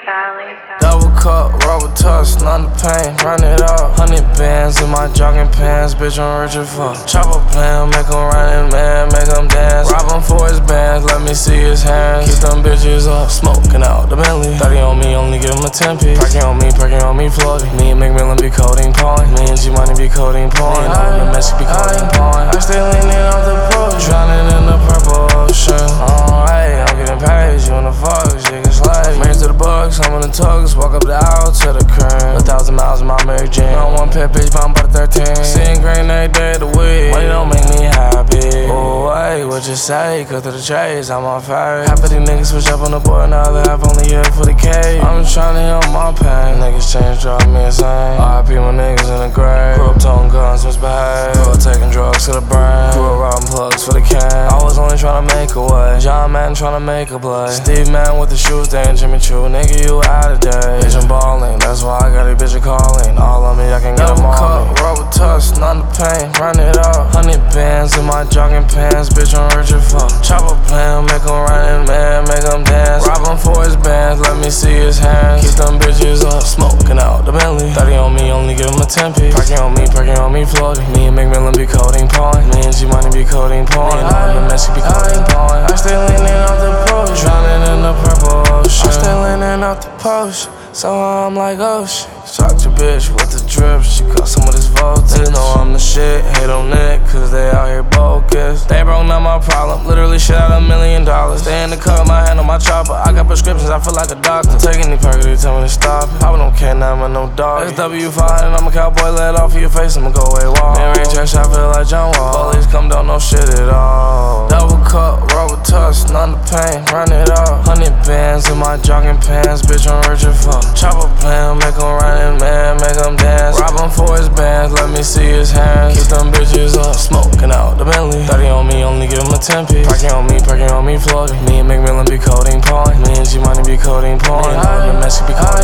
Double cup, rubber tuss, none the pain, run it up. 100 bands in my jogging pants, bitch, I'm rich as fuck. Chopper plan, make him run it, man, make him dance. Rob him for his bands, let me see his hands. Keep them bitches up, smoking out the Bentley. 30 on me, only give him a 10-piece. Perking on me, floating. Me and McMillan be coding porn. Me and G-Money be coding porn. Me and Messi be coding porn. I stay leaning off the porch, drowning in the purple ocean. Alright, I'm getting paid, you in the fucks, you can slide. Married to the Bucks, I'm in the tugs, walk up the aisle to the crib. 1,000 miles in my Mary Jane. On one pet bitch, but I'm about 13. Seeing green every day of the week. Money don't make me happy. Oh, hey, what you say? Cut to the chase, I'm on fire. Half of these niggas switch up on the board, now the half only here for the K. I'm trying to heal my pain. Niggas change, drive me insane. RIP my niggas in the grave. Grew up toting guns, misbehave. Grew up taking drugs to the brain. Grew up robbing plugs for the can. I was only trying to make a way. John Madden trying to make a play. Steve Madden with the shoes, they ain't Jimmy Choo. Nigga, you out of day. Bitch, I'm ballin', that's why I got a bitch calling. All on me, I can get them all. Double cup, rubber tuss, none the pain, run it up. 100 bands in my jogging pants, bitch, I'm rich as fuck. Chopper plan, make him run it, man, make him dance. Rob him for his bands, let me see his hands. Keep them bitches up, smoking out the Bentley. 30 on me, only give him a 10-piece. Perking on me, floating. Me and McMillan be coding porn. Me and G-Money be coding porn. Me and Messi be coding porn. I stay leaning off the porch, drowning in the purple ocean. I stay leaning off the porch, so I'm like, oh shit. Shocked your bitch with the drip, she got some of this voltage. They know I'm the shit, hate on it, cause they out here bogus. They broke, not my problem, literally shit out $1 million. They in the cut, my hand on my chopper. I got prescriptions, I feel like a doctor. Take any perk, they tell me to stop it. Papa don't care, now I'm no dog. SW5 and I'm a cowboy, let off of your face, I'ma go away walk. Man, Ray Trash, I feel like John Wall. Police come down, no shit at all. Double cup, rubber tuss, none the pain, run it up. 100 bands in my jogging pants, bitch, I'm rich as fuck. Chopper plan, make him run it, man, make him dance. Rob him for his bands, let me see his hands. Keep them bitches up, smoking out the Bentley. 30 on me, only give him a 10-piece. Perking on me, floating. Me and McMillan be coding porn. Me and G-Money be coding porn. Me and Messi be coding